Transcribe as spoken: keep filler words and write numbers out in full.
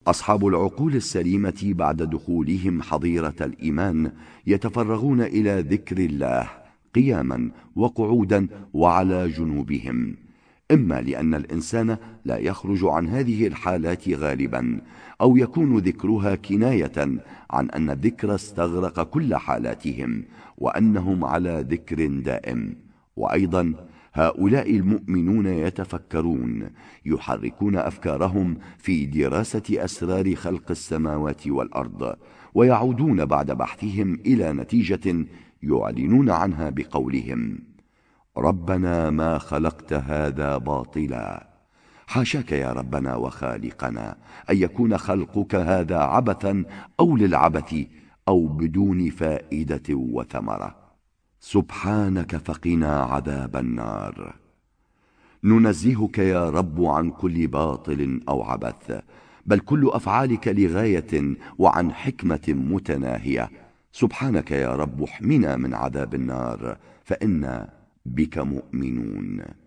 أصحاب العقول السليمة بعد دخولهم حظيرة الإيمان يتفرغون إلى ذكر الله قياما وقعودا وعلى جنوبهم، إما لأن الإنسان لا يخرج عن هذه الحالات غالبا، أو يكون ذكرها كناية عن أن الذكر استغرق كل حالاتهم وأنهم على ذكر دائم. وأيضا هؤلاء المؤمنون يتفكرون، يحركون أفكارهم في دراسة أسرار خلق السماوات والأرض، ويعودون بعد بحثهم إلى نتيجة يعلنون عنها بقولهم: ربنا ما خلقت هذا باطلا. حاشاك يا ربنا وخالقنا أن يكون خلقك هذا عبثا أو للعبث أو بدون فائدة وثمرة. سبحانك فقنا عذاب النار. ننزهك يا رب عن كل باطل أو عبث، بل كل أفعالك لغاية وعن حكمة متناهية. سبحانك يا رب احمنا من عذاب النار، فإنا بك مؤمنون.